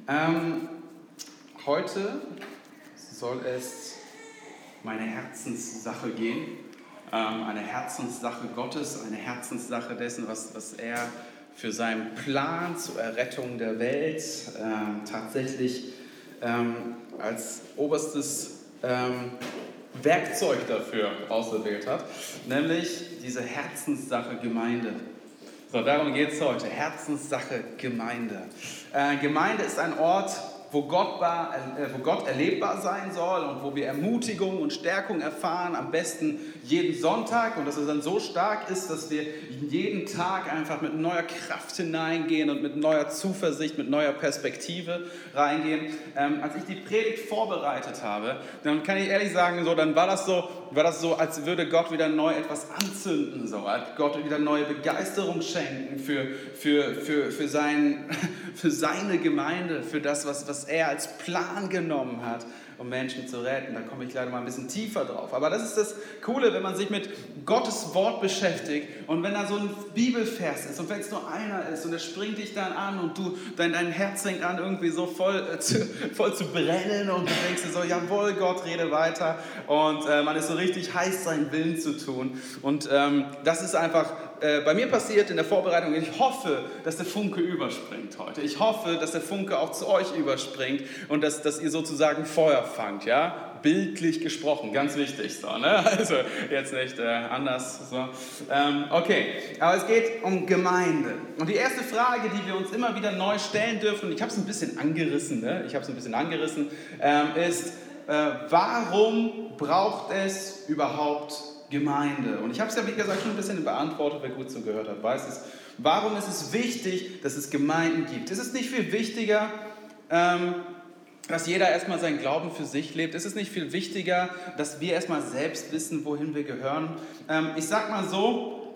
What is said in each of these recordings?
Heute soll es um eine Herzenssache gehen, eine Herzenssache Gottes, eine Herzenssache dessen, was er für seinen Plan zur Errettung der Welt tatsächlich als oberstes Werkzeug dafür auserwählt hat, nämlich diese Herzenssache Gemeinde. So, darum geht es heute. Herzenssache Gemeinde. Gemeinde ist ein Ort, wo Gott erlebbar sein soll und wo wir Ermutigung und Stärkung erfahren, am besten jeden Sonntag, und dass es dann so stark ist, dass wir jeden Tag einfach mit neuer Kraft hineingehen und mit neuer Zuversicht, mit neuer Perspektive reingehen. Als ich die Predigt vorbereitet habe, dann kann ich ehrlich sagen, dann war das so, als würde Gott wieder neu etwas anzünden, so, als Gott wieder neue Begeisterung schenken für seine Gemeinde, für das, was er als Plan genommen hat, um Menschen zu retten. Da komme ich gleich mal ein bisschen tiefer drauf. Aber das ist das Coole, wenn man sich mit Gottes Wort beschäftigt und wenn da so ein Bibelvers ist und wenn es nur einer ist und der springt dich dann an und dein Herz fängt an irgendwie so voll zu brennen und du denkst dir so, jawohl Gott, rede weiter, und man ist so richtig heiß, seinen Willen zu tun, und das ist einfach bei mir passiert in der Vorbereitung. Ich hoffe, dass der Funke überspringt heute. Ich hoffe, dass der Funke auch zu euch überspringt und dass ihr sozusagen Feuer fangt, ja? Bildlich gesprochen, ganz wichtig, so, ne? Also jetzt nicht anders, so. Okay, aber es geht um Gemeinde. Und die erste Frage, die wir uns immer wieder neu stellen dürfen, ich habe es ein bisschen angerissen, ist, warum braucht es überhaupt Gemeinde? Und ich habe es ja, wie gesagt, schon ein bisschen beantwortet, wer gut zugehört hat, weiß es. Warum ist es wichtig, dass es Gemeinden gibt? Ist es nicht viel wichtiger, dass jeder erstmal seinen Glauben für sich lebt? Ist es nicht viel wichtiger, dass wir erstmal selbst wissen, wohin wir gehören? Ich sag mal so,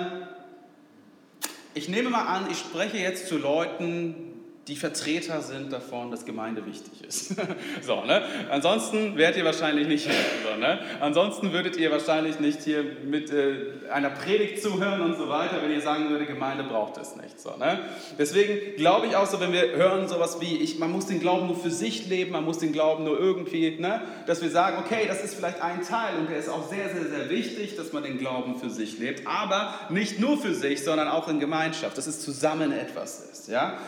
ich nehme mal an, ich spreche jetzt zu Leuten, die Vertreter sind davon, dass Gemeinde wichtig ist. So, ne? Ansonsten wärt ihr wahrscheinlich nicht hier. So, ne? Ansonsten würdet ihr wahrscheinlich nicht hier mit einer Predigt zuhören und so weiter, wenn ihr sagen würdet, Gemeinde braucht es nicht. So, ne? Deswegen glaube ich auch so, wenn wir hören sowas wie, man muss den Glauben nur für sich leben, man muss den Glauben nur irgendwie, ne? Dass wir sagen, okay, das ist vielleicht ein Teil und der ist auch sehr, sehr, sehr wichtig, dass man den Glauben für sich lebt, aber nicht nur für sich, sondern auch in Gemeinschaft, dass es zusammen etwas ist. Ja?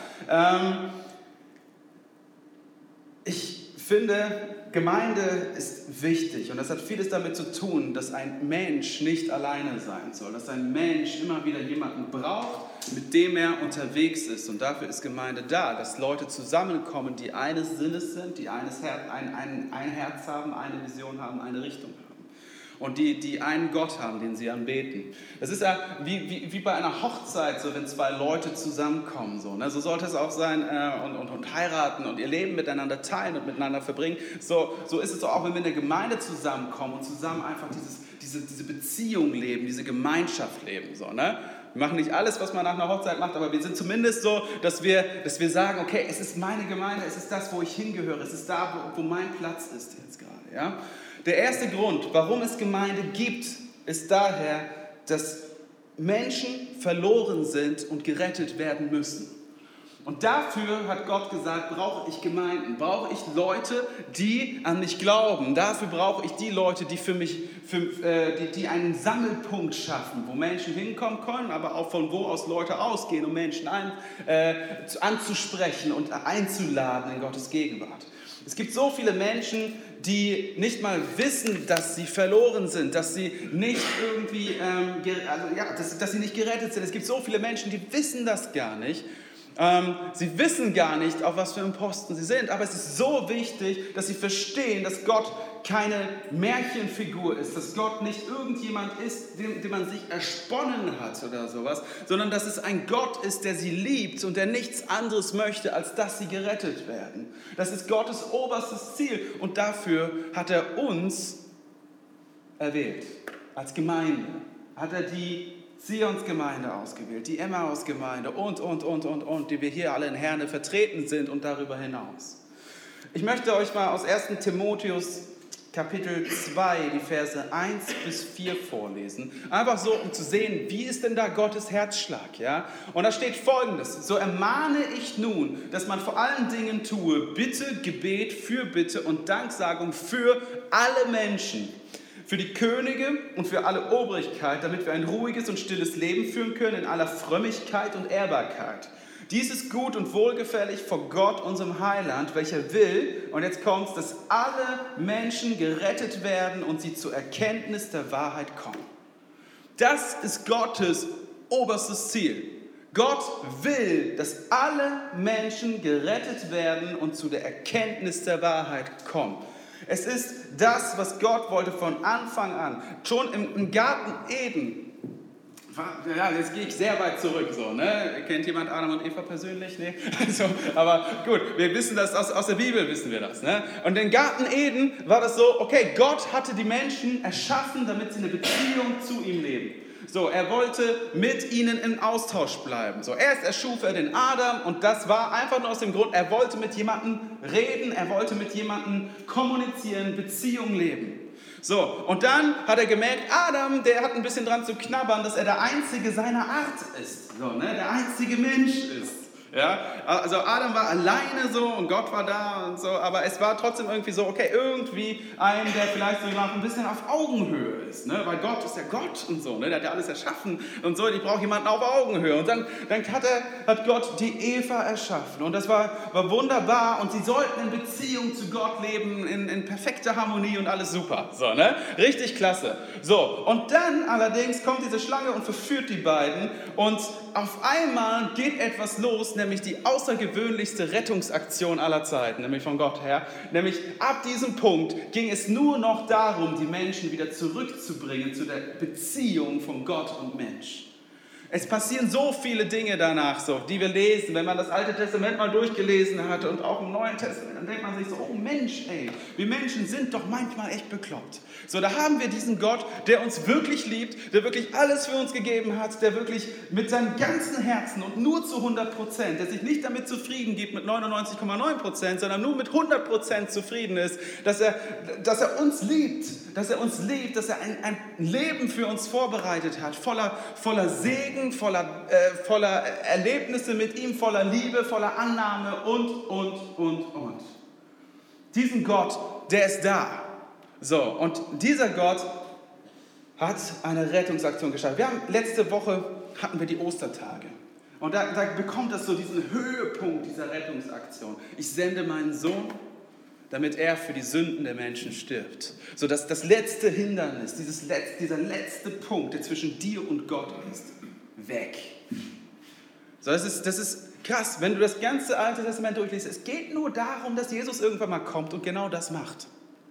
Ich finde, Gemeinde ist wichtig und das hat vieles damit zu tun, dass ein Mensch nicht alleine sein soll, dass ein Mensch immer wieder jemanden braucht, mit dem er unterwegs ist, und dafür ist Gemeinde da, dass Leute zusammenkommen, die eines Sinnes sind, die ein Herz haben, eine Vision haben, eine Richtung haben. Und die einen Gott haben, den sie anbeten. Das ist ja wie bei einer Hochzeit, so wenn zwei Leute zusammenkommen. So, ne? So sollte es auch sein, und heiraten und ihr Leben miteinander teilen und miteinander verbringen. So ist es auch, wenn wir in der Gemeinde zusammenkommen und zusammen einfach diese Beziehung leben, diese Gemeinschaft leben. So, ne? Wir machen nicht alles, was man nach einer Hochzeit macht, aber wir sind zumindest so, dass wir sagen, okay, es ist meine Gemeinde, es ist das, wo ich hingehöre, es ist da, wo mein Platz ist jetzt gerade. Ja? Der erste Grund, warum es Gemeinde gibt, ist daher, dass Menschen verloren sind und gerettet werden müssen. Und dafür hat Gott gesagt, brauche ich Gemeinden, brauche ich Leute, die an mich glauben. Dafür brauche ich die Leute, die für mich, die einen Sammelpunkt schaffen, wo Menschen hinkommen können, aber auch von wo aus Leute ausgehen, um Menschen anzusprechen und einzuladen in Gottes Gegenwart. Es gibt so viele Menschen, die nicht mal wissen, dass sie verloren sind, dass sie nicht irgendwie, dass sie nicht gerettet sind. Es gibt so viele Menschen, die wissen das gar nicht. Sie wissen gar nicht, auf was für einem Posten sie sind, aber es ist so wichtig, dass sie verstehen, dass Gott keine Märchenfigur ist, dass Gott nicht irgendjemand ist, den man sich ersponnen hat oder sowas, sondern dass es ein Gott ist, der sie liebt und der nichts anderes möchte, als dass sie gerettet werden. Das ist Gottes oberstes Ziel und dafür hat er uns erwählt, als Gemeinde. Hat er die Zionsgemeinde ausgewählt, die Emmaus-Gemeinde und, die wir hier alle in Herne vertreten sind und darüber hinaus. Ich möchte euch mal aus 1. Timotheus Kapitel 2, die Verse 1 bis 4 vorlesen. Einfach so, um zu sehen, wie ist denn da Gottes Herzschlag? Ja? Und da steht Folgendes: So ermahne ich nun, dass man vor allen Dingen tue Bitte, Gebet, Fürbitte und Danksagung für alle Menschen, für die Könige und für alle Obrigkeit, damit wir ein ruhiges und stilles Leben führen können in aller Frömmigkeit und Ehrbarkeit. Dies ist gut und wohlgefällig vor Gott, unserem Heiland, welcher will, und jetzt kommt's, dass alle Menschen gerettet werden und sie zur Erkenntnis der Wahrheit kommen. Das ist Gottes oberstes Ziel. Gott will, dass alle Menschen gerettet werden und zu der Erkenntnis der Wahrheit kommen. Es ist das, was Gott wollte von Anfang an. Schon im Garten Eden. Ja, jetzt gehe ich sehr weit zurück. So, ne? Kennt jemand Adam und Eva persönlich? Nee? So, aber gut, wir wissen das, aus der Bibel wissen wir das. Ne? Und im Garten Eden war das so, okay, Gott hatte die Menschen erschaffen, damit sie eine Beziehung zu ihm leben. So, er wollte mit ihnen in Austausch bleiben. So, erst erschuf er den Adam und das war einfach nur aus dem Grund, er wollte mit jemandem reden, er wollte mit jemandem kommunizieren, Beziehung leben. So, und dann hat er gemerkt, Adam, der hat ein bisschen dran zu knabbern, dass er der Einzige seiner Art ist, so, ne? Der einzige Mensch ist. Ja? Also Adam war alleine so und Gott war da und so, aber es war trotzdem irgendwie so, okay, irgendwie einen, der vielleicht sogar ein bisschen auf Augenhöhe ist, ne? Weil Gott ist ja Gott und so, ne? Der hat ja alles erschaffen und so, ich brauche jemanden auf Augenhöhe. Und dann hat Gott die Eva erschaffen und das war wunderbar und sie sollten in Beziehung zu Gott leben, in perfekter Harmonie und alles super, so, ne? Richtig klasse. So, und dann allerdings kommt diese Schlange und verführt die beiden und auf einmal geht etwas los, nämlich die außergewöhnlichste Rettungsaktion aller Zeiten, nämlich von Gott her. Nämlich ab diesem Punkt ging es nur noch darum, die Menschen wieder zurückzubringen zu der Beziehung von Gott und Mensch. Es passieren so viele Dinge danach, so, die wir lesen. Wenn man das Alte Testament mal durchgelesen hat und auch im Neuen Testament, dann denkt man sich so, oh Mensch, ey, wir Menschen sind doch manchmal echt bekloppt. So, da haben wir diesen Gott, der uns wirklich liebt, der wirklich alles für uns gegeben hat, der wirklich mit seinem ganzen Herzen und nur zu 100%, der sich nicht damit zufrieden gibt mit 99,9%, sondern nur mit 100% zufrieden ist, dass er uns liebt, dass er ein Leben für uns vorbereitet hat, voller Segen, voller Erlebnisse mit ihm, voller Liebe, voller Annahme und. Diesen Gott, der ist da. So, und dieser Gott hat eine Rettungsaktion gestartet. Letzte Woche hatten wir die Ostertage. Und da bekommt das so diesen Höhepunkt dieser Rettungsaktion. Ich sende meinen Sohn, damit er für die Sünden der Menschen stirbt. So dass das letzte Hindernis, dieser letzte Punkt, der zwischen dir und Gott ist, weg. So, das ist krass, wenn du das ganze Alte Testament durchliest. Es geht nur darum, dass Jesus irgendwann mal kommt und genau das macht.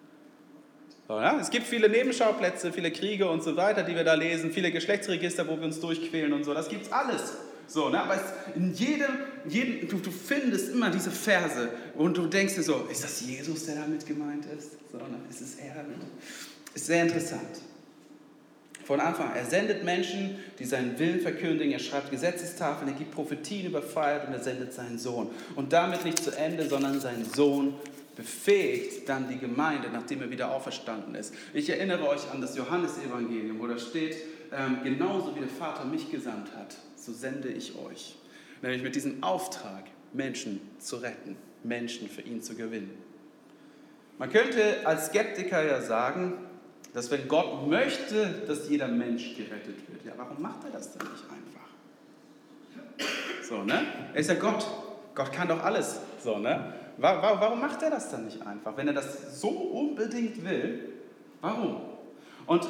So, ja? Es gibt viele Nebenschauplätze, viele Kriege und so weiter, die wir da lesen, viele Geschlechtsregister, wo wir uns durchquälen und so. Das gibt's alles. So, ne? Aber in jedem du findest immer diese Verse und du denkst dir so, ist das Jesus, der damit gemeint ist? So, ne? Ist es er? Ist sehr interessant. Von Anfang an, er sendet Menschen, die seinen Willen verkündigen, er schreibt Gesetzestafeln, er gibt Prophetien über Freiheit und er sendet seinen Sohn. Und damit nicht zu Ende, sondern sein Sohn befähigt dann die Gemeinde, nachdem er wieder auferstanden ist. Ich erinnere euch an das Johannesevangelium, wo da steht, genauso wie der Vater mich gesandt hat, so sende ich euch. Nämlich mit diesem Auftrag, Menschen zu retten, Menschen für ihn zu gewinnen. Man könnte als Skeptiker ja sagen, dass wenn Gott möchte, dass jeder Mensch gerettet wird, ja, warum macht er das dann nicht einfach? So, ne? Er ist ja Gott. Gott kann doch alles. So, ne? Warum macht er das dann nicht einfach? Wenn er das so unbedingt will, warum? Und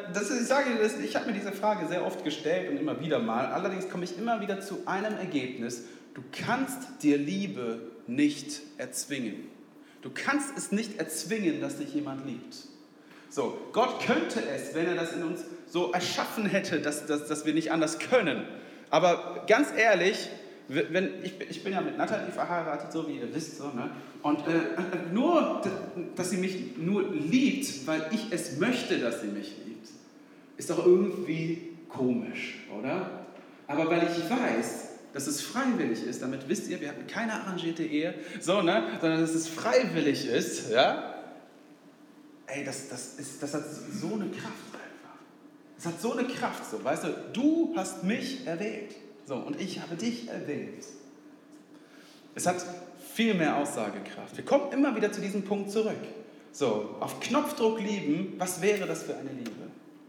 ich habe mir diese Frage sehr oft gestellt und immer wieder mal. Allerdings komme ich immer wieder zu einem Ergebnis. Du kannst dir Liebe nicht erzwingen. Du kannst es nicht erzwingen, dass dich jemand liebt. So, Gott könnte es, wenn er das in uns so erschaffen hätte, dass wir nicht anders können. Aber ganz ehrlich, ich bin ja mit Nathalie verheiratet, so wie ihr wisst, so, ne? Und nur, dass sie mich nur liebt, weil ich es möchte, dass sie mich liebt, ist doch irgendwie komisch, oder? Aber weil ich weiß, dass es freiwillig ist, damit wisst ihr, wir hatten keine arrangierte Ehe, so, ne? Sondern dass es freiwillig ist, ja? ey, das hat so eine Kraft einfach. Es hat so eine Kraft, so, weißt du hast mich erwählt, so, und ich habe dich erwählt. Es hat viel mehr Aussagekraft. Wir kommen immer wieder zu diesem Punkt zurück. So, auf Knopfdruck lieben, was wäre das für eine Liebe?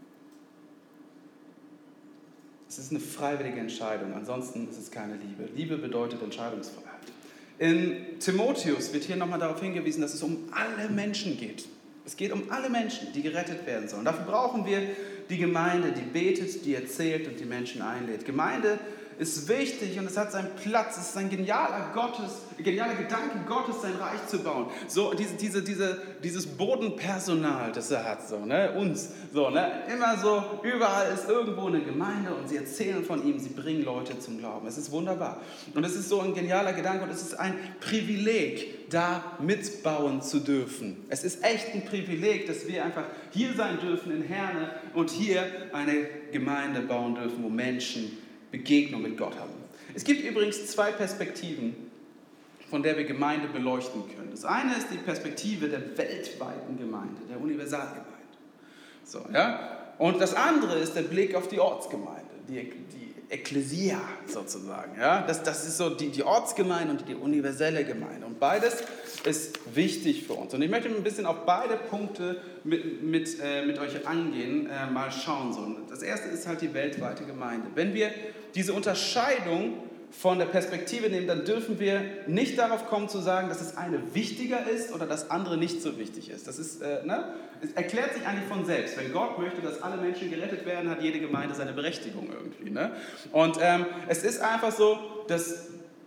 Es ist eine freiwillige Entscheidung, ansonsten ist es keine Liebe. Liebe bedeutet Entscheidungsfreiheit. In Timotheus wird hier nochmal darauf hingewiesen, dass es um alle Menschen geht. Es geht um alle Menschen, die gerettet werden sollen. Dafür brauchen wir die Gemeinde, die betet, die erzählt und die Menschen einlädt. Gemeinde ist wichtig und es hat seinen Platz. Es ist ein genialer Gedanke Gottes, sein Reich zu bauen. So dieses Bodenpersonal, das er hat, so, ne? Uns, so, ne? Immer so, überall ist irgendwo eine Gemeinde und sie erzählen von ihm, sie bringen Leute zum Glauben. Es ist wunderbar. Und es ist so ein genialer Gedanke und es ist ein Privileg, da mitbauen zu dürfen. Es ist echt ein Privileg, dass wir einfach hier sein dürfen in Herne und hier eine Gemeinde bauen dürfen, wo Menschen Begegnung mit Gott haben. Es gibt übrigens zwei Perspektiven, von der wir Gemeinde beleuchten können. Das eine ist die Perspektive der weltweiten Gemeinde, der Universalgemeinde. So, ja? Und das andere ist der Blick auf die Ortsgemeinde, die Ekklesia sozusagen. Ja? Das ist so die Ortsgemeinde und die universelle Gemeinde. Und beides ist wichtig für uns. Und ich möchte ein bisschen auf beide Punkte mit euch angehen, mal schauen. So. Das erste ist halt die weltweite Gemeinde. Wenn wir diese Unterscheidung von der Perspektive nehmen, dann dürfen wir nicht darauf kommen zu sagen, dass das eine wichtiger ist oder das andere nicht so wichtig ist. Das ist, es erklärt sich eigentlich von selbst. Wenn Gott möchte, dass alle Menschen gerettet werden, hat jede Gemeinde seine Berechtigung irgendwie. Ne? Und es ist einfach so, dass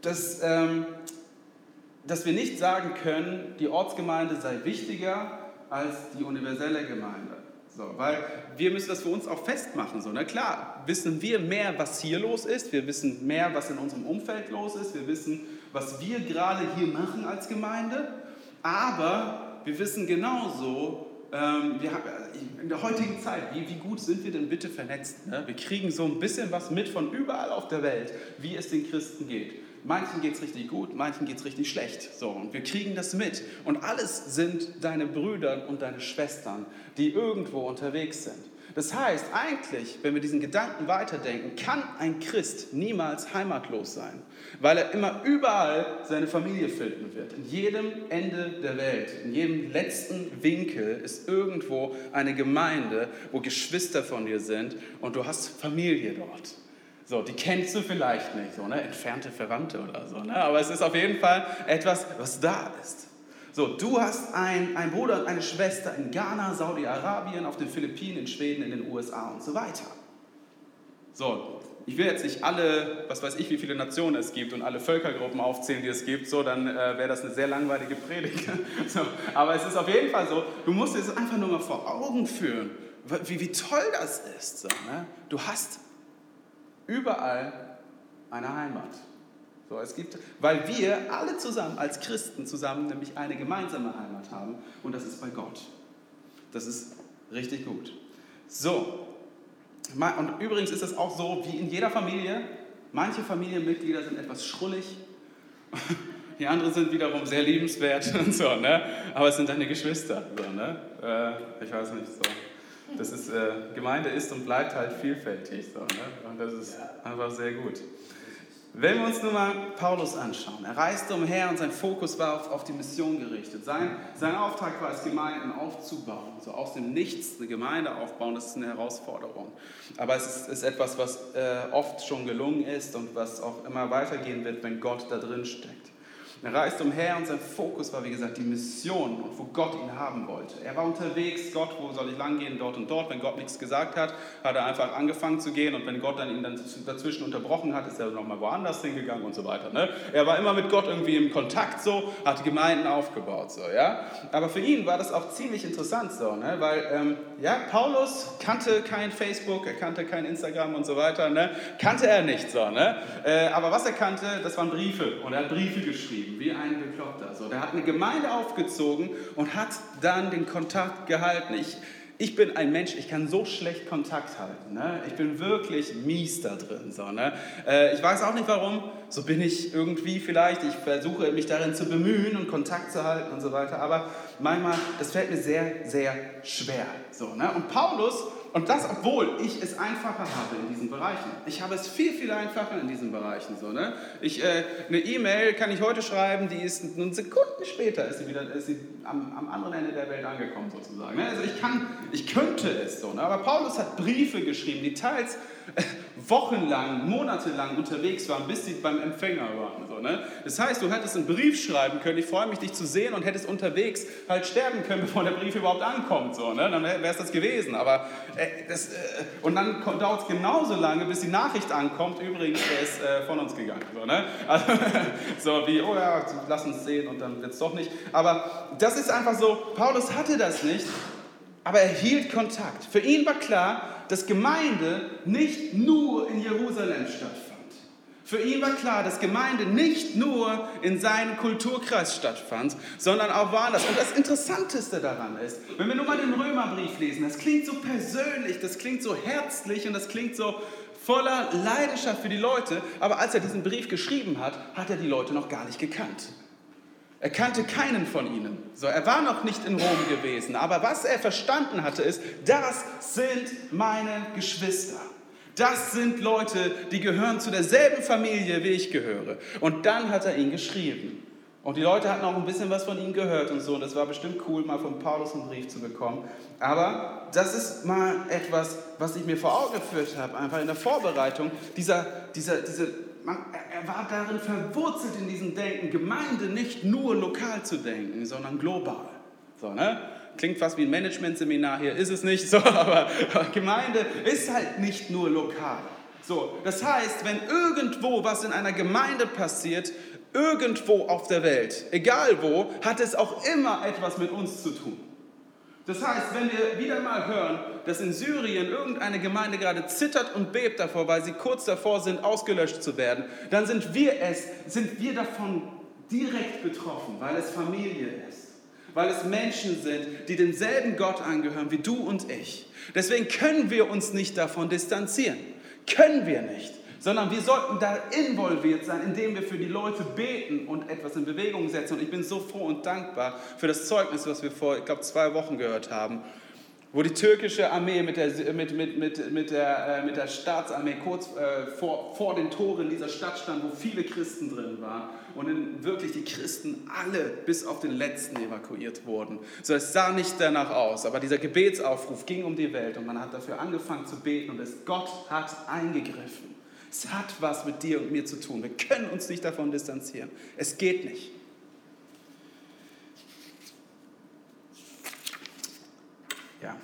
wir nicht sagen können, die Ortsgemeinde sei wichtiger als die universelle Gemeinde. So, weil wir müssen das für uns auch festmachen. So, ne? Klar, wissen wir mehr, was hier los ist. Wir wissen mehr, was in unserem Umfeld los ist. Wir wissen, was wir gerade hier machen als Gemeinde. Aber wir wissen genauso, in der heutigen Zeit, wie gut sind wir denn bitte vernetzt? Ne? Wir kriegen so ein bisschen was mit von überall auf der Welt, wie es den Christen geht. Manchen geht es richtig gut, manchen geht es richtig schlecht. So, und wir kriegen das mit. Und alles sind deine Brüder und deine Schwestern, die irgendwo unterwegs sind. Das heißt, eigentlich, wenn wir diesen Gedanken weiterdenken, kann ein Christ niemals heimatlos sein, weil er immer überall seine Familie finden wird. In jedem Ende der Welt, in jedem letzten Winkel ist irgendwo eine Gemeinde, wo Geschwister von dir sind und du hast Familie dort. So, die kennst du vielleicht nicht, so, ne? Entfernte Verwandte oder so, ne? Aber es ist auf jeden Fall etwas, was da ist. So, du hast einen Bruder und eine Schwester in Ghana, Saudi-Arabien, auf den Philippinen, in Schweden, in den USA und so weiter. So, ich will jetzt nicht alle, was weiß ich, wie viele Nationen es gibt und alle Völkergruppen aufzählen, die es gibt, so, dann wäre das eine sehr langweilige Predigt. So, aber es ist auf jeden Fall so, du musst dir das einfach nur mal vor Augen führen, wie toll das ist. So, ne? Du hast überall eine Heimat. So, weil wir alle zusammen, als Christen zusammen, nämlich eine gemeinsame Heimat haben und das ist bei Gott. Das ist richtig gut. So, und übrigens ist es auch so, wie in jeder Familie, manche Familienmitglieder sind etwas schrullig, die anderen sind wiederum sehr liebenswert und so, ne? Aber es sind deine Geschwister, so, ne? Ich weiß nicht, so. Das ist, Gemeinde ist und bleibt halt vielfältig, so, ne? Und das ist einfach sehr gut. Wenn wir uns nun mal Paulus anschauen, er reiste umher und sein Fokus war auf die Mission gerichtet. Sein Auftrag war es, Gemeinden aufzubauen, so aus dem Nichts eine Gemeinde aufbauen, das ist eine Herausforderung. Aber es ist etwas, was oft schon gelungen ist und was auch immer weitergehen wird, wenn Gott da drin steckt. Er reiste umher und sein Fokus war, wie gesagt, die Mission und wo Gott ihn haben wollte. Er war unterwegs, Gott, wo soll ich lang gehen, dort und dort. Wenn Gott nichts gesagt hat, hat er einfach angefangen zu gehen und wenn Gott dann ihn dann dazwischen unterbrochen hat, ist er nochmal woanders hingegangen und so weiter. Ne? Er war immer mit Gott irgendwie im Kontakt, so, hat Gemeinden aufgebaut. So, ja? Aber für ihn war das auch ziemlich interessant, so, ne? Weil Paulus kannte kein Facebook, er kannte kein Instagram und so weiter, ne? Kannte er nicht. So, ne? Aber was er kannte, das waren Briefe und er hat Briefe geschrieben. Wie ein Bekloppter. So, der hat eine Gemeinde aufgezogen und hat dann den Kontakt gehalten. Ich bin ein Mensch, ich kann so schlecht Kontakt halten. Ne? Ich bin wirklich mies da drin. So, ne? Ich weiß auch nicht warum, so bin ich irgendwie vielleicht. Ich versuche mich darin zu bemühen und Kontakt zu halten und so weiter. Aber manchmal, das fällt mir sehr, sehr schwer. So, ne? Und Paulus, und das, obwohl ich es einfacher habe in diesen Bereichen. Ich habe es viel, viel einfacher in diesen Bereichen. So, ne? Eine E-Mail kann ich heute schreiben, die ist nun Sekunden später, ist sie am anderen Ende der Welt angekommen sozusagen. Ne? Also ich könnte es so. Ne? Aber Paulus hat Briefe geschrieben, die teils wochenlang, monatelang unterwegs waren, bis sie beim Empfänger waren. So, ne? Das heißt, du hättest einen Brief schreiben können, ich freue mich, dich zu sehen, und hättest unterwegs halt sterben können, bevor der Brief überhaupt ankommt. So, ne? Dann wäre es das gewesen. Aber und dann dauert es genauso lange, bis die Nachricht ankommt. Übrigens, der ist von uns gegangen. So, ne? Also, so wie, oh ja, lass uns sehen, und dann wird es doch nicht. Aber das ist einfach so, Paulus hatte das nicht, aber er hielt Kontakt. Für ihn war klar, dass Gemeinde nicht nur in Jerusalem stattfand. Für ihn war klar, dass Gemeinde nicht nur in seinem Kulturkreis stattfand, sondern auch woanders. Und das Interessanteste daran ist, wenn wir nur mal den Römerbrief lesen, das klingt so persönlich, das klingt so herzlich und das klingt so voller Leidenschaft für die Leute. Aber als er diesen Brief geschrieben hat, hat er die Leute noch gar nicht gekannt. Er kannte keinen von ihnen. So, er war noch nicht in Rom gewesen. Aber was er verstanden hatte, ist, das sind meine Geschwister. Das sind Leute, die gehören zu derselben Familie, wie ich gehöre. Und dann hat er ihn geschrieben. Und die Leute hatten auch ein bisschen was von ihm gehört und so. Und das war bestimmt cool, mal von Paulus einen Brief zu bekommen. Aber das ist mal etwas, was ich mir vor Augen geführt habe, einfach in der Vorbereitung. Er war darin verwurzelt in diesem Denken, Gemeinde nicht nur lokal zu denken, sondern global. So, ne? Klingt fast wie ein Managementseminar hier, ist es nicht so, aber Gemeinde ist halt nicht nur lokal. So, das heißt, wenn irgendwo was in einer Gemeinde passiert, irgendwo auf der Welt, egal wo, hat es auch immer etwas mit uns zu tun. Das heißt, wenn wir wieder mal hören, dass in Syrien irgendeine Gemeinde gerade zittert und bebt davor, weil sie kurz davor sind, ausgelöscht zu werden, dann sind wir davon direkt betroffen, weil es Familie ist, weil es Menschen sind, die denselben Gott angehören wie du und ich. Deswegen können wir uns nicht davon distanzieren. Können wir nicht. Sondern wir sollten da involviert sein, indem wir für die Leute beten und etwas in Bewegung setzen. Und ich bin so froh und dankbar für das Zeugnis, was wir vor, ich glaube, 2 Wochen gehört haben, wo die türkische Armee mit der Staatsarmee kurz vor den Toren dieser Stadt stand, wo viele Christen drin waren. Und dann wirklich die Christen alle bis auf den Letzten evakuiert wurden. So, es sah nicht danach aus, aber dieser Gebetsaufruf ging um die Welt und man hat dafür angefangen zu beten und Gott hat eingegriffen. Es hat was mit dir und mir zu tun. Wir können uns nicht davon distanzieren. Es geht nicht. Ja.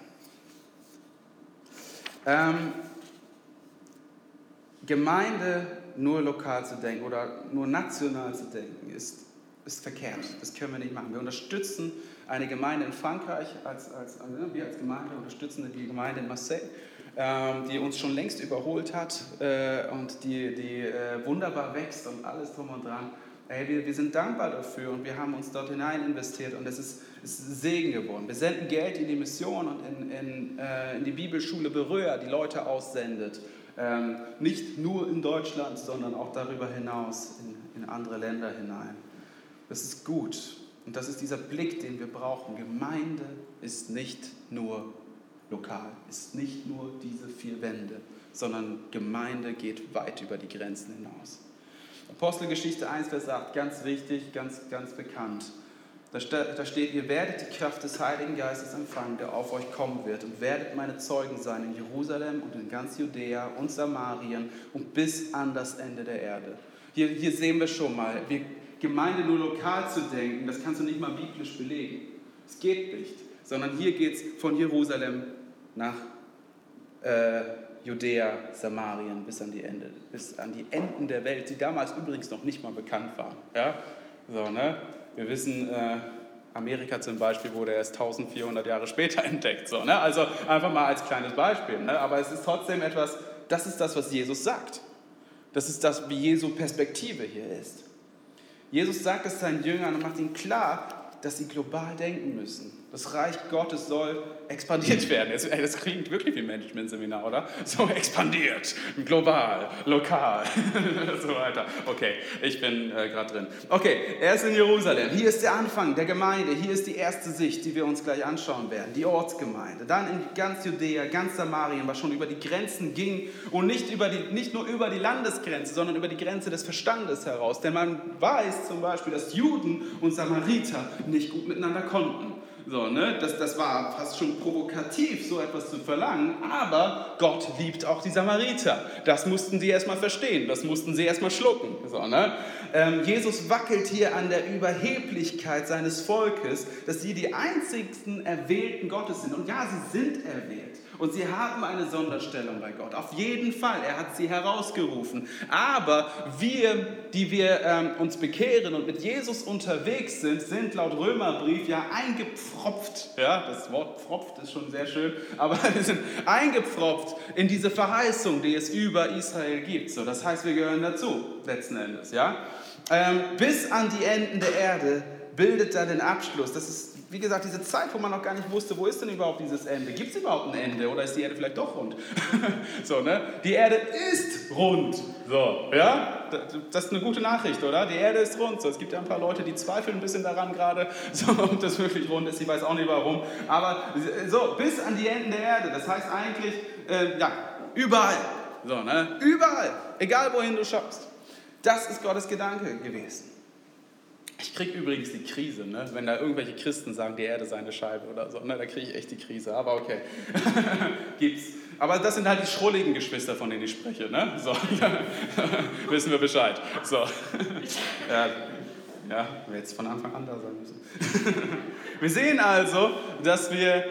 Gemeinde nur lokal zu denken oder nur national zu denken, ist verkehrt. Das können wir nicht machen. Wir unterstützen eine Gemeinde in Frankreich, wir als Gemeinde unterstützen die Gemeinde in Marseille, die uns schon längst überholt hat und die wunderbar wächst und alles drum und dran. Wir sind dankbar dafür und wir haben uns dort hinein investiert und es ist Segen geworden. Wir senden Geld in die Mission und in die Bibelschule Beröa, die Leute aussendet. Nicht nur in Deutschland, sondern auch darüber hinaus in andere Länder hinein. Das ist gut und das ist dieser Blick, den wir brauchen. Gemeinde ist nicht nur lokal, ist nicht nur diese 4 Wände, sondern Gemeinde geht weit über die Grenzen hinaus. Apostelgeschichte 1, Vers 8, ganz wichtig, ganz, ganz bekannt. Da steht, ihr werdet die Kraft des Heiligen Geistes empfangen, der auf euch kommen wird und werdet meine Zeugen sein in Jerusalem und in ganz Judäa und Samarien und bis an das Ende der Erde. Hier sehen wir schon mal, Gemeinde nur lokal zu denken, das kannst du nicht mal biblisch belegen. Es geht nicht, sondern hier geht es von Jerusalem nach Judäa, Samarien bis an die Enden der Welt, die damals übrigens noch nicht mal bekannt waren. Ja? So, ne? Wir wissen, Amerika zum Beispiel wurde erst 1400 Jahre später entdeckt. So, ne? Also einfach mal als kleines Beispiel. Ne? Aber es ist trotzdem etwas, das ist das, was Jesus sagt. Das ist das, wie Jesu Perspektive hier ist. Jesus sagt es seinen Jüngern und macht ihnen klar, dass sie global denken müssen. Das Reich Gottes soll expandiert werden. Das klingt wirklich wie ein Management-Seminar, oder? So expandiert, global, lokal und so weiter. Okay, ich bin gerade drin. Okay, er ist in Jerusalem. Hier ist der Anfang der Gemeinde. Hier ist die erste Sicht, die wir uns gleich anschauen werden. Die Ortsgemeinde. Dann in ganz Judäa, ganz Samarien, was schon über die Grenzen ging. Und nicht nur über die Landesgrenze, sondern über die Grenze des Verstandes heraus. Denn man weiß zum Beispiel, dass Juden und Samariter nicht gut miteinander konnten. So, ne? Das war fast schon provokativ, so etwas zu verlangen, aber Gott liebt auch die Samariter. Das mussten sie erstmal verstehen, das mussten sie erstmal schlucken. So, ne? Jesus wackelt hier an der Überheblichkeit seines Volkes, dass sie die einzigsten Erwählten Gottes sind. Und ja, sie sind erwählt. Und sie haben eine Sonderstellung bei Gott. Auf jeden Fall, er hat sie herausgerufen. Aber wir, die wir uns bekehren und mit Jesus unterwegs sind laut Römerbrief ja eingepfropft. Ja, das Wort pfropft ist schon sehr schön. Aber wir sind eingepfropft in diese Verheißung, die es über Israel gibt. So, das heißt, wir gehören dazu, letzten Endes. Ja? Bis an die Enden der Erde bildet da den Abschluss. Das ist, wie gesagt, diese Zeit, wo man noch gar nicht wusste, wo ist denn überhaupt dieses Ende? Gibt es überhaupt ein Ende oder ist die Erde vielleicht doch rund? So, ne? Die Erde ist rund. So, ja? Das ist eine gute Nachricht, oder? Die Erde ist rund. So, es gibt ja ein paar Leute, die zweifeln ein bisschen daran gerade, so, ob das wirklich rund ist. Ich weiß auch nicht warum. Aber so, bis an die Enden der Erde. Das heißt eigentlich, ja, überall. So, ne? Überall. Egal, wohin du schaust. Das ist Gottes Gedanke gewesen. Ich kriege übrigens die Krise, ne? Wenn da irgendwelche Christen sagen, die Erde sei eine Scheibe oder so. Ne? Da kriege ich echt die Krise, aber okay. Gibt's. Aber das sind halt die schrulligen Geschwister, von denen ich spreche. Ne? So. Wissen wir Bescheid. So. Ja, jetzt von Anfang an da sein müssen. Wir sehen also, dass wir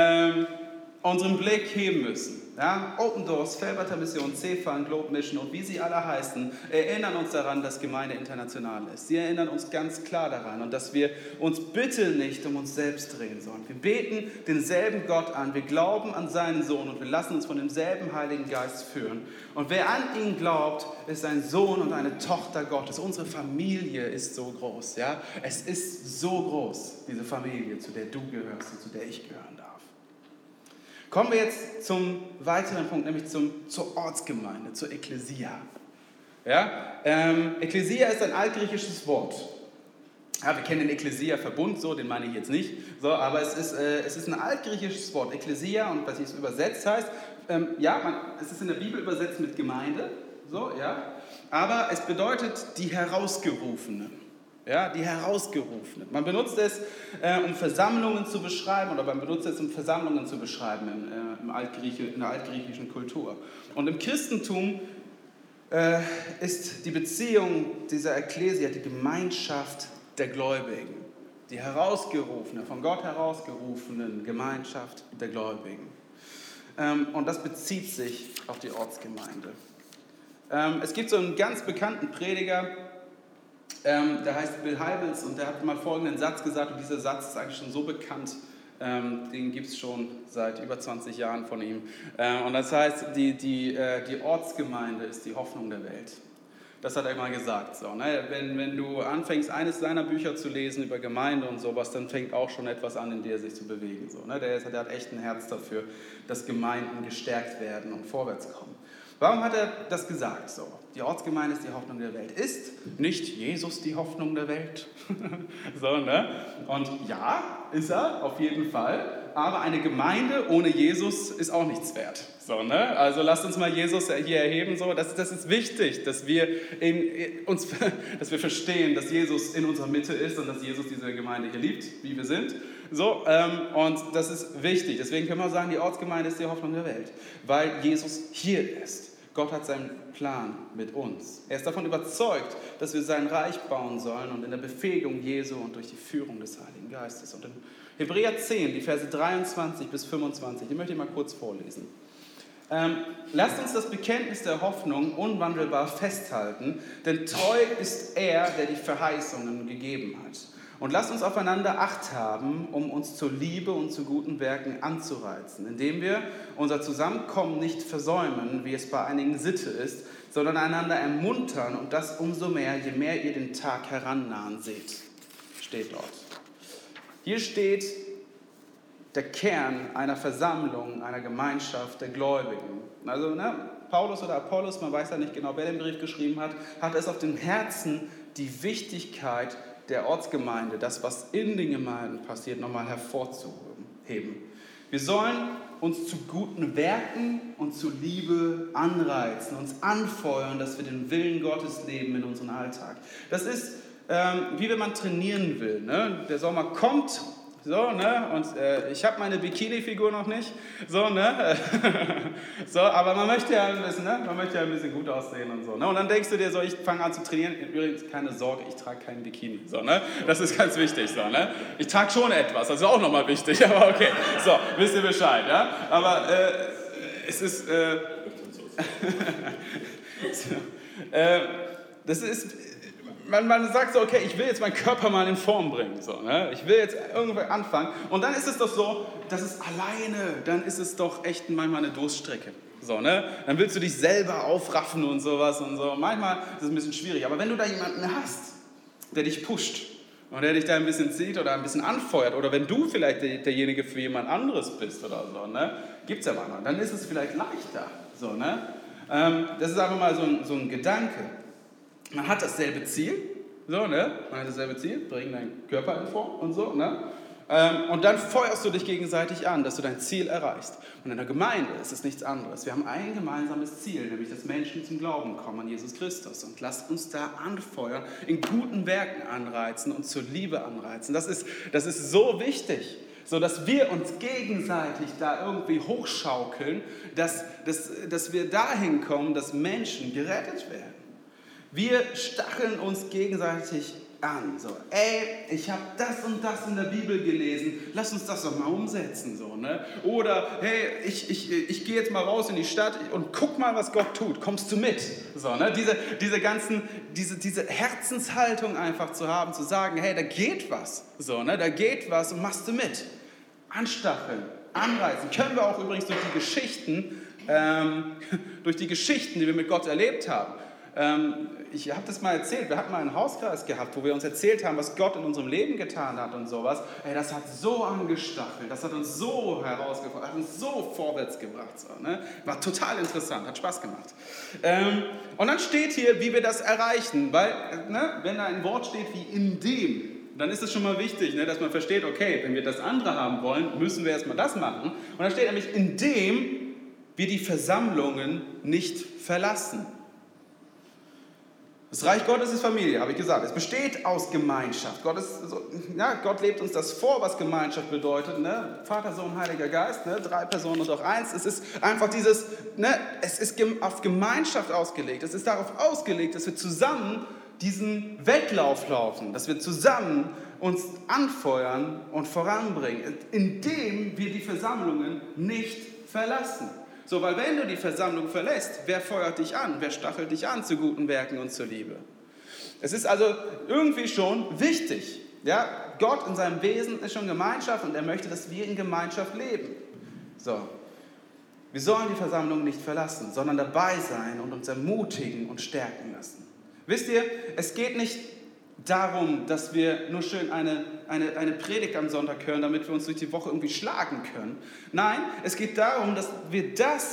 unseren Blick heben müssen. Ja, Open Doors, Felberter Mission, CEFA, Globe Mission und wie sie alle heißen, erinnern uns daran, dass Gemeinde international ist. Sie erinnern uns ganz klar daran und dass wir uns bitte nicht um uns selbst drehen sollen. Wir beten denselben Gott an, wir glauben an seinen Sohn und wir lassen uns von demselben Heiligen Geist führen. Und wer an ihn glaubt, ist ein Sohn und eine Tochter Gottes. Unsere Familie ist so groß. Ja? Es ist so groß, diese Familie, zu der du gehörst und zu der ich gehören darf. Kommen wir jetzt zum weiteren Punkt, nämlich zur Ortsgemeinde, zur Ekklesia. Ja? Ekklesia ist ein altgriechisches Wort. Ja, wir kennen den Ekklesia-Verbund, so, den meine ich jetzt nicht, so, aber es ist ein altgriechisches Wort, Ekklesia, und was es übersetzt heißt, es ist in der Bibel übersetzt mit Gemeinde, so, ja, aber es bedeutet die Herausgerufenen. Ja, die Herausgerufenen. Man benutzt es, um Versammlungen zu beschreiben, oder man benutzt es, um Versammlungen zu beschreiben in der altgriechischen Kultur. Und im Christentum ist die Beziehung dieser Ekklesia die Gemeinschaft der Gläubigen. Die herausgerufene, von Gott herausgerufenen Gemeinschaft der Gläubigen. Und das bezieht sich auf die Ortsgemeinde. Es gibt so einen ganz bekannten Prediger, der heißt Bill Hybels und der hat mal folgenden Satz gesagt und dieser Satz ist eigentlich schon so bekannt, den gibt es schon seit über 20 Jahren von ihm. Und das heißt, die Ortsgemeinde ist die Hoffnung der Welt. Das hat er mal gesagt. So, ne? Wenn du anfängst, eines seiner Bücher zu lesen über Gemeinde und sowas, dann fängt auch schon etwas an, in dir sich zu bewegen. So, ne? Der hat echt ein Herz dafür, dass Gemeinden gestärkt werden und vorwärts kommen. Warum hat er das gesagt? So, die Ortsgemeinde ist die Hoffnung der Welt. Ist nicht Jesus die Hoffnung der Welt? So, ne? Und ja, ist er, auf jeden Fall. Aber eine Gemeinde ohne Jesus ist auch nichts wert. So, ne? Also lasst uns mal Jesus hier erheben. So. Das ist wichtig, dass wir verstehen, dass Jesus in unserer Mitte ist und dass Jesus diese Gemeinde hier liebt, wie wir sind. So, und das ist wichtig. Deswegen können wir sagen, die Ortsgemeinde ist die Hoffnung der Welt, weil Jesus hier ist. Gott hat seinen Plan mit uns. Er ist davon überzeugt, dass wir sein Reich bauen sollen und in der Befähigung Jesu und durch die Führung des Heiligen Geistes. Und in Hebräer 10, die Verse 23 bis 25, die möchte ich mal kurz vorlesen. Lasst uns das Bekenntnis der Hoffnung unwandelbar festhalten, denn treu ist er, der die Verheißungen gegeben hat. Und lasst uns aufeinander Acht haben, um uns zur Liebe und zu guten Werken anzureizen, indem wir unser Zusammenkommen nicht versäumen, wie es bei einigen Sitte ist, sondern einander ermuntern und das umso mehr, je mehr ihr den Tag herannahen seht. Steht dort. Hier steht der Kern einer Versammlung, einer Gemeinschaft der Gläubigen. Also Paulus oder Apollos, man weiß ja nicht genau, wer den Brief geschrieben hat, hat es auf dem Herzen, die Wichtigkeit der Ortsgemeinde, das, was in den Gemeinden passiert, nochmal hervorzuheben. Wir sollen uns zu guten Werken und zu Liebe anreizen, uns anfeuern, dass wir den Willen Gottes leben in unserem Alltag. Das ist, wie wenn man trainieren will. Ne? Der Sommer kommt, so, ne? Und ich habe meine Bikini-Figur noch nicht, so, ne? So, aber man möchte ja ein bisschen, ne? Man möchte ja ein bisschen gut aussehen und so. Ne? Und dann denkst du dir so, ich fange an zu trainieren. Übrigens, keine Sorge, ich trage keinen Bikini, so, ne? Das ist ganz wichtig, so, ne? Ich trage schon etwas, das ist auch nochmal wichtig, aber okay. So, wisst ihr Bescheid, ja? Aber es ist, das ist, man sagt so, okay, ich will jetzt meinen Körper mal in Form bringen, so, ne? Ich will jetzt irgendwo anfangen. Und dann ist es doch so, das ist alleine, dann ist es doch echt manchmal eine Durststrecke. So, ne? Dann willst du dich selber aufraffen und sowas und so. Manchmal ist es ein bisschen schwierig, aber wenn du da jemanden hast, der dich pusht und der dich da ein bisschen zieht oder ein bisschen anfeuert oder wenn du vielleicht derjenige für jemand anderes bist oder so, ne? Gibt es ja manchmal, dann ist es vielleicht leichter. So, ne? Das ist einfach mal so ein Gedanke. Man hat dasselbe Ziel, so, ne? Man hat dasselbe Ziel, bring deinen Körper in Form und so, ne? Und dann feuerst du dich gegenseitig an, dass du dein Ziel erreichst. Und in der Gemeinde ist es nichts anderes. Wir haben ein gemeinsames Ziel, nämlich dass Menschen zum Glauben kommen an Jesus Christus. Und lasst uns da anfeuern, in guten Werken anreizen und zur Liebe anreizen. Das ist so wichtig, so dass wir uns gegenseitig da irgendwie hochschaukeln, dass wir dahin kommen, dass Menschen gerettet werden. Wir stacheln uns gegenseitig an. So, ey, ich habe das und das in der Bibel gelesen, lass uns das doch mal umsetzen. So, ne? Oder, hey, ich gehe jetzt mal raus in die Stadt und guck mal, was Gott tut. Kommst du mit? So, ne? Diese Herzenshaltung einfach zu haben, zu sagen, hey, da geht was. So, ne? Da geht was und machst du mit. Anstacheln, anreizen. Können wir auch übrigens durch die Geschichten, die wir mit Gott erlebt haben. Ich habe das mal erzählt, wir hatten mal einen Hauskreis gehabt, wo wir uns erzählt haben, was Gott in unserem Leben getan hat und sowas. Ey, das hat so angestachelt, das hat uns so herausgefordert, hat uns so vorwärts gebracht. So, ne? War total interessant, hat Spaß gemacht. Und dann steht hier, wie wir das erreichen, weil, ne, wenn da ein Wort steht wie in dem, dann ist es schon mal wichtig, ne, dass man versteht, okay, wenn wir das andere haben wollen, müssen wir erstmal das machen. Und dann steht nämlich, indem wir die Versammlungen nicht verlassen. Das Reich Gottes ist Familie, habe ich gesagt. Es besteht aus Gemeinschaft. Gott lebt uns das vor, was Gemeinschaft bedeutet. Ne? Vater, Sohn, Heiliger Geist, ne? 3 Personen und auch eins. Es ist einfach es ist auf Gemeinschaft ausgelegt. Es ist darauf ausgelegt, dass wir zusammen diesen Wettlauf laufen, dass wir zusammen uns anfeuern und voranbringen, indem wir die Versammlungen nicht verlassen. So, weil wenn du die Versammlung verlässt, wer feuert dich an? Wer stachelt dich an zu guten Werken und zur Liebe? Es ist also irgendwie schon wichtig. Ja? Gott in seinem Wesen ist schon Gemeinschaft und er möchte, dass wir in Gemeinschaft leben. So. Wir sollen die Versammlung nicht verlassen, sondern dabei sein und uns ermutigen und stärken lassen. Wisst ihr, es geht nicht darum, dass wir nur schön eine Predigt am Sonntag hören, damit wir uns durch die Woche irgendwie schlagen können. Nein, es geht darum, dass wir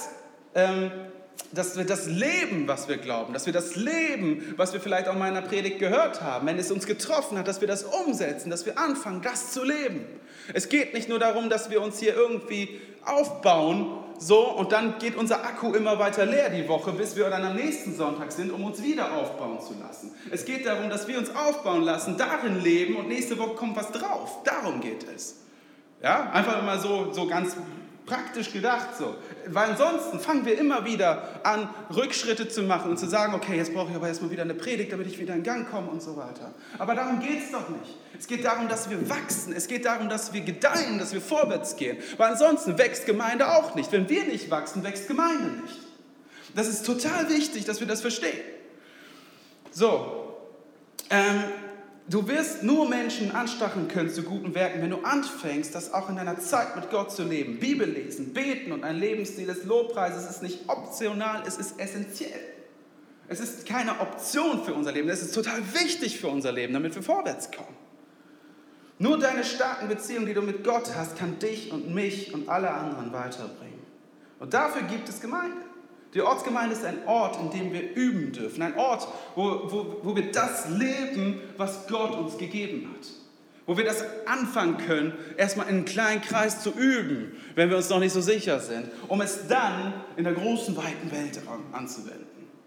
das leben, was wir glauben, dass wir das leben, was wir vielleicht auch mal in einer Predigt gehört haben, wenn es uns getroffen hat, dass wir das umsetzen, dass wir anfangen, das zu leben. Es geht nicht nur darum, dass wir uns hier irgendwie aufbauen, so, und dann geht unser Akku immer weiter leer die Woche, bis wir dann am nächsten Sonntag sind, um uns wieder aufbauen zu lassen. Es geht darum, dass wir uns aufbauen lassen, darin leben und nächste Woche kommt was drauf. Darum geht es. Ja, einfach mal so ganz praktisch gedacht so. Weil ansonsten fangen wir immer wieder an, Rückschritte zu machen und zu sagen, okay, jetzt brauche ich aber erstmal wieder eine Predigt, damit ich wieder in Gang komme und so weiter. Aber darum geht es doch nicht. Es geht darum, dass wir wachsen. Es geht darum, dass wir gedeihen, dass wir vorwärts gehen. Weil ansonsten wächst Gemeinde auch nicht. Wenn wir nicht wachsen, wächst Gemeinde nicht. Das ist total wichtig, dass wir das verstehen. So, du wirst nur Menschen anstacheln können zu guten Werken, wenn du anfängst, das auch in deiner Zeit mit Gott zu leben. Bibel lesen, beten und ein Lebensstil des Lobpreises ist nicht optional, es ist essentiell. Es ist keine Option für unser Leben, es ist total wichtig für unser Leben, damit wir vorwärts kommen. Nur deine starken Beziehungen, die du mit Gott hast, kann dich und mich und alle anderen weiterbringen. Und dafür gibt es Gemeinde. Die Ortsgemeinde ist ein Ort, in dem wir üben dürfen. Ein Ort, wo wir das leben, was Gott uns gegeben hat. Wo wir das anfangen können, erstmal in einem kleinen Kreis zu üben, wenn wir uns noch nicht so sicher sind, um es dann in der großen, weiten Welt anzuwenden.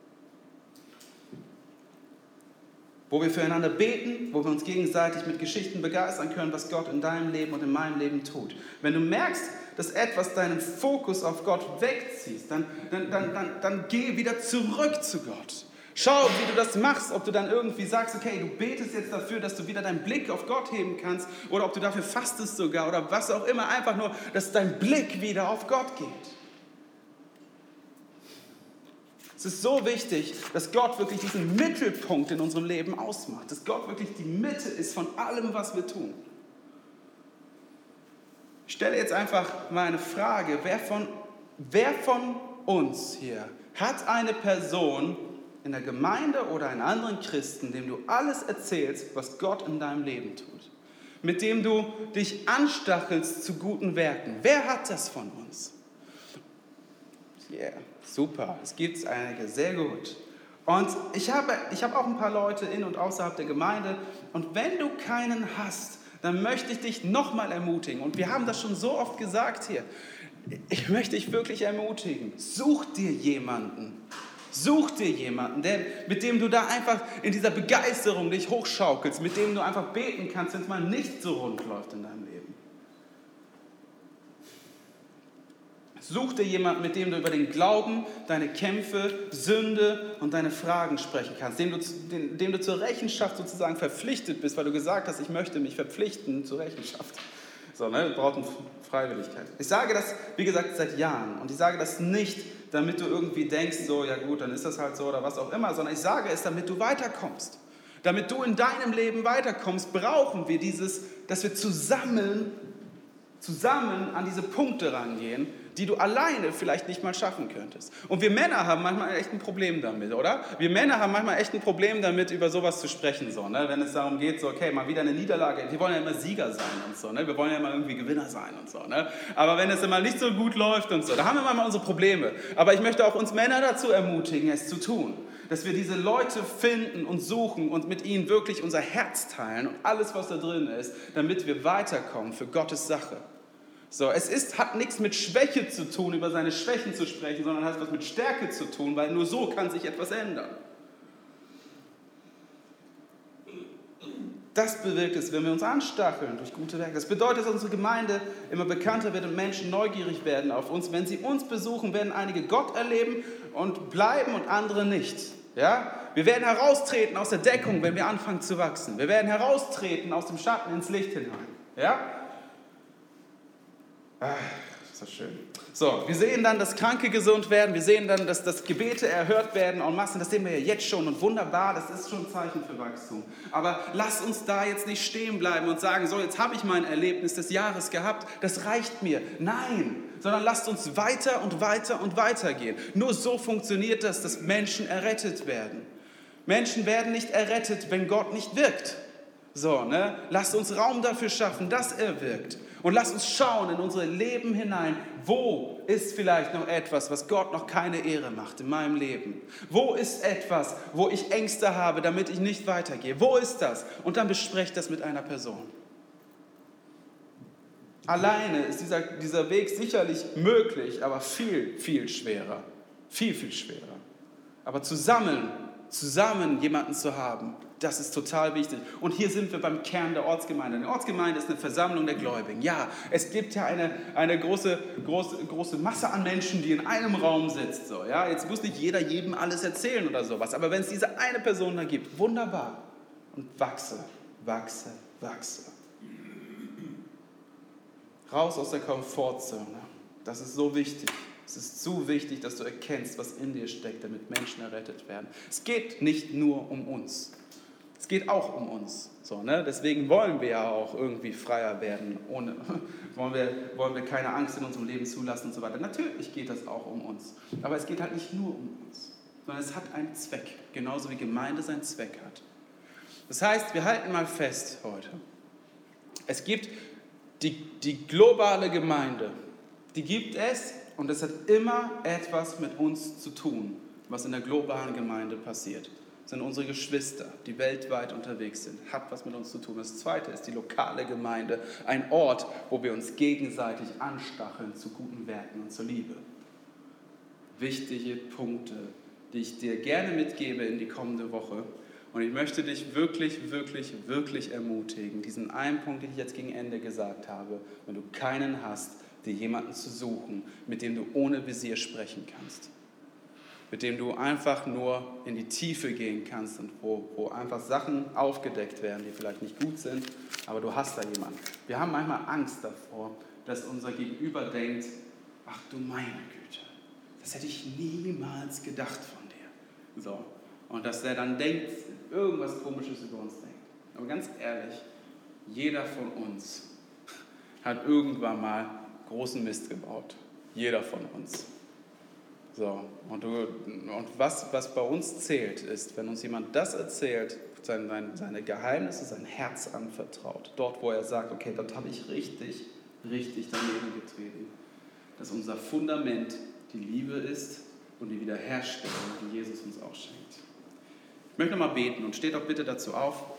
Wo wir füreinander beten, wo wir uns gegenseitig mit Geschichten begeistern können, was Gott in deinem Leben und in meinem Leben tut. Wenn du merkst, dass etwas deinen Fokus auf Gott wegzieht, dann geh wieder zurück zu Gott. Schau, wie du das machst, ob du dann irgendwie sagst, okay, du betest jetzt dafür, dass du wieder deinen Blick auf Gott heben kannst oder ob du dafür fastest sogar oder was auch immer, einfach nur, dass dein Blick wieder auf Gott geht. Es ist so wichtig, dass Gott wirklich diesen Mittelpunkt in unserem Leben ausmacht, dass Gott wirklich die Mitte ist von allem, was wir tun. Ich stelle jetzt einfach mal eine Frage, wer von uns hier hat eine Person in der Gemeinde oder einen anderen Christen, dem du alles erzählst, was Gott in deinem Leben tut, mit dem du dich anstachelst zu guten Werken? Wer hat das von uns? Yeah, super, es gibt einige, sehr gut. Und ich habe auch ein paar Leute in und außerhalb der Gemeinde. Und wenn du keinen hast, dann möchte ich dich nochmal ermutigen. Und wir haben das schon so oft gesagt hier. Ich möchte dich wirklich ermutigen. Such dir jemanden, mit dem du da einfach in dieser Begeisterung dich hochschaukelst, mit dem du einfach beten kannst, wenn es mal nicht so rund läuft in deinem Leben. Such dir jemanden, mit dem du über den Glauben, deine Kämpfe, Sünde und deine Fragen sprechen kannst, dem du zur Rechenschaft sozusagen verpflichtet bist, weil du gesagt hast, ich möchte mich verpflichten zur Rechenschaft. So, ne? Wir brauchen Freiwilligkeit. Ich sage das, wie gesagt, seit Jahren. Und ich sage das nicht, damit du irgendwie denkst, so, ja gut, dann ist das halt so oder was auch immer, sondern ich sage es, damit du weiterkommst. Damit du in deinem Leben weiterkommst, brauchen wir dass wir zusammen an diese Punkte rangehen, die du alleine vielleicht nicht mal schaffen könntest. Und wir Männer haben manchmal echt ein Problem damit, oder? Wir Männer haben manchmal echt ein Problem damit, über sowas zu sprechen, so, ne? Wenn es darum geht, so, okay, mal wieder eine Niederlage. Wir wollen ja immer Sieger sein und so, ne? Wir wollen ja immer irgendwie Gewinner sein und so, ne? Aber wenn es immer nicht so gut läuft und so, da haben wir manchmal unsere Probleme. Aber ich möchte auch uns Männer dazu ermutigen, es zu tun. Dass wir diese Leute finden und suchen und mit ihnen wirklich unser Herz teilen und alles, was da drin ist, damit wir weiterkommen für Gottes Sache. So, hat nichts mit Schwäche zu tun, über seine Schwächen zu sprechen, sondern hat was mit Stärke zu tun, weil nur so kann sich etwas ändern. Das bewirkt es, wenn wir uns anstacheln durch gute Werke. Das bedeutet, dass unsere Gemeinde immer bekannter wird und Menschen neugierig werden auf uns. Wenn sie uns besuchen, werden einige Gott erleben und bleiben und andere nicht. Ja? Wir werden heraustreten aus der Deckung, wenn wir anfangen zu wachsen. Wir werden heraustreten aus dem Schatten ins Licht hinein. Ja? Ach, ist das schön. So, wir sehen dann, dass Kranke gesund werden. Wir sehen dann, dass Gebete erhört werden en masse. Das sehen wir ja jetzt schon und wunderbar. Das ist schon ein Zeichen für Wachstum. Aber lasst uns da jetzt nicht stehen bleiben und sagen, so, jetzt habe ich mein Erlebnis des Jahres gehabt. Das reicht mir. Nein, sondern lasst uns weiter und weiter und weiter gehen. Nur so funktioniert das, dass Menschen errettet werden. Menschen werden nicht errettet, wenn Gott nicht wirkt. So, ne? Lasst uns Raum dafür schaffen, dass er wirkt. Und lasst uns schauen in unser Leben hinein, wo ist vielleicht noch etwas, was Gott noch keine Ehre macht in meinem Leben? Wo ist etwas, wo ich Ängste habe, damit ich nicht weitergehe? Wo ist das? Und dann besprecht das mit einer Person. Alleine ist dieser Weg sicherlich möglich, aber viel, viel schwerer. Viel, viel schwerer. Aber zusammen jemanden zu haben, das ist total wichtig. Und hier sind wir beim Kern der Ortsgemeinde. Eine Ortsgemeinde ist eine Versammlung der Gläubigen. Ja, es gibt ja eine große Masse an Menschen, die in einem Raum sitzt. So, ja? Jetzt muss nicht jeder jedem alles erzählen oder sowas. Aber wenn es diese eine Person da gibt, wunderbar. Und wachse. Raus aus der Komfortzone. Das ist so wichtig. Es ist so wichtig, dass du erkennst, was in dir steckt, damit Menschen errettet werden. Es geht nicht nur um uns. Es geht auch um uns. So, ne? Deswegen wollen wir ja auch irgendwie freier werden. Wollen wir keine Angst in unserem Leben zulassen und so weiter. Natürlich geht das auch um uns. Aber es geht halt nicht nur um uns, sondern es hat einen Zweck. Genauso wie Gemeinde seinen Zweck hat. Das heißt, wir halten mal fest heute. Es gibt die globale Gemeinde. Die gibt es und es hat immer etwas mit uns zu tun, was in der globalen Gemeinde passiert. Das sind unsere Geschwister, die weltweit unterwegs sind. Hat was mit uns zu tun. Das Zweite ist die lokale Gemeinde. Ein Ort, wo wir uns gegenseitig anstacheln zu guten Werken und zur Liebe. Wichtige Punkte, die ich dir gerne mitgebe in die kommende Woche. Und ich möchte dich wirklich, wirklich, wirklich ermutigen, diesen einen Punkt, den ich jetzt gegen Ende gesagt habe, wenn du keinen hast, dir jemanden zu suchen, mit dem du ohne Visier sprechen kannst. Mit dem du einfach nur in die Tiefe gehen kannst und wo einfach Sachen aufgedeckt werden, die vielleicht nicht gut sind, aber du hast da jemanden. Wir haben manchmal Angst davor, dass unser Gegenüber denkt, ach du meine Güte, das hätte ich niemals gedacht von dir. So. Und dass der dann denkt, irgendwas Komisches über uns denkt. Aber ganz ehrlich, jeder von uns hat irgendwann mal großen Mist gebaut. Jeder von uns. So, und was bei uns zählt, ist, wenn uns jemand das erzählt, seine Geheimnisse, sein Herz anvertraut, dort, wo er sagt, okay, dort habe ich richtig daneben getreten, dass unser Fundament die Liebe ist und die Wiederherstellung, die Jesus uns auch schenkt. Ich möchte nochmal beten und steht doch bitte dazu auf.